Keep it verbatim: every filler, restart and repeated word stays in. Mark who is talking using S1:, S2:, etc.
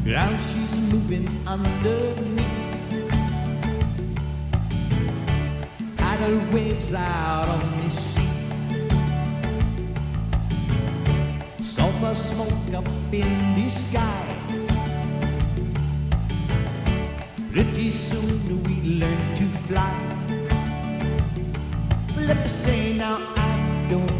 S1: Now she's moving underneath. Tidal waves out on the sea. Sulfur smoke up in the sky. Pretty soon we learn to fly. Let me say now I don't